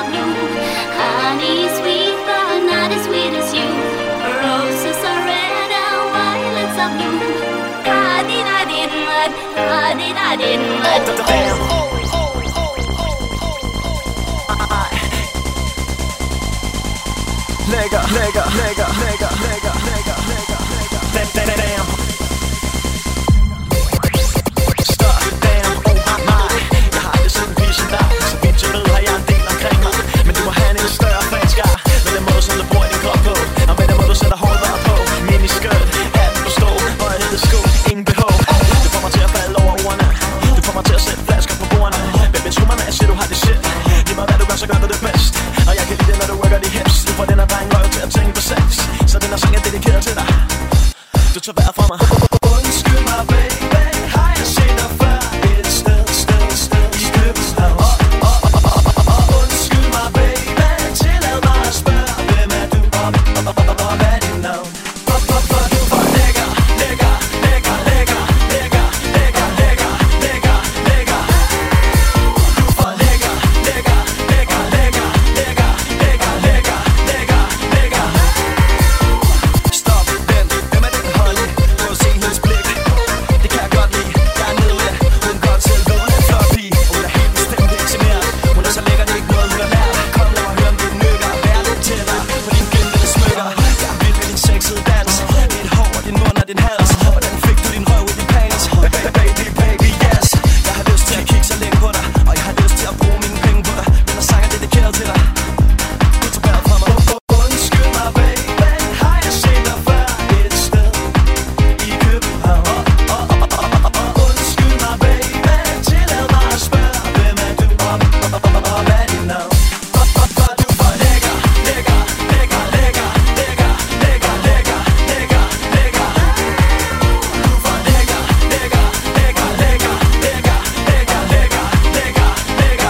are blue. Honey is sweet, but not as sweet as you. Roses are red and violets are blue. Du tager vejret fra mig. Undskyld mig, baby, har jeg set dig før et sted i København? Undskyld mig, baby, tillad mig at spørge, hvem er du og hvad er dit navn? For du er for lækker, lækker, lækker, lækker, lækker, lækker, lækker, lækker, lækker. Du er for lækker, lækker, lækker, lækker, lækker, lækker, lækker, lækker, lækker. Stop, vent, hvem er den Holly? Prøv at se hendes blik. Det kan jeg godt lide, jeg er nede med. Hun godt selv ved, hun er en flot pige. Hun er helt bestemt ikke til mere. Hun er så lækker, det er ikke noget, hun har lært. Kom, lad mig høre om dit nykker. Vær lidt tættere på dine glimtende smykker. Jeg er vild med din sexede dans. Dit hår og din mund og din hals. Hvordan fik du din røv i din pants? Baby, baby, yes. Jeg har lyst til at kigge så længe på dig. Og jeg har lyst til at bruge mine penge på dig. Den er sang er dedikeret til dig. Du tager vejret fra mig. Undskyld mig, baby, har jeg set dig før et sted i København? Undskyld mig, baby, tillad mig at spørge, hvem er du og hvad er dit navn? For du er for lækker, lækker, lækker, lækker, lækker, lækker, lækker, lækker, lækker. Du er for lækker, lækker, lækker, lækker, lækker, lækker, lækker, lækker, lækker.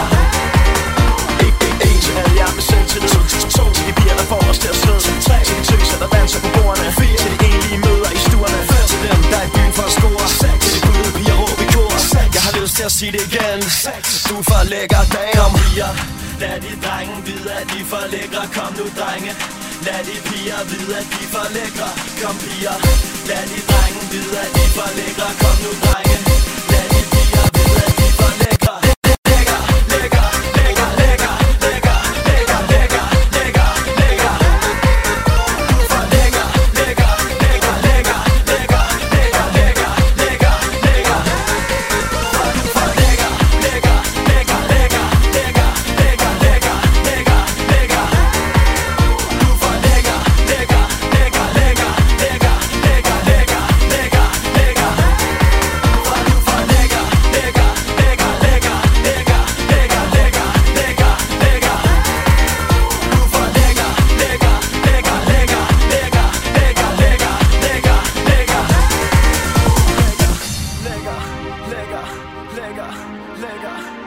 En til alle jer med selvtillid. To til de piger, der får os til at svede. Tre til de tøser, der danser på bordene. Fire til de enlige møder i stuerne. Fem til dem, der er i byen for at score. Seks til de gulvede piger, råb i kor. Jeg har lyst til at sige det igen. Du er for lækker, damn. Piger, lad de drenge vide, at de er for lækre. Kom nu, drenge. Lad de piger vide, at de er for lækre. Kom, piger. Lad de drenge vide, at de er for lækre. Kom nu, drenge. Lad de piger vide, at de er for lækre. Lækker, lækker, lækker, lækker, lækker, lækker, lækker, lækker, lækker. Du er for lækker, lækker, lækker, lækker, lækker, lækker, lækker, lækker, lækker. Du er for lækker, lækker, lækker, lækker, lækker, lækker, lækker, lækker, lækker. Du er for lækker, lækker, lækker, lækker, lækker, lækker, lækker, lækker, lækker. Du er for lækker, lækker, lækker, lækker, lækker, lækker, lækker, lækker, lækker. Du er for lækker, lækker, lækker, lækker, lækker, lækker, lækker, lækker, lækker. Lækker, lækker, lækker, lækker, lækker.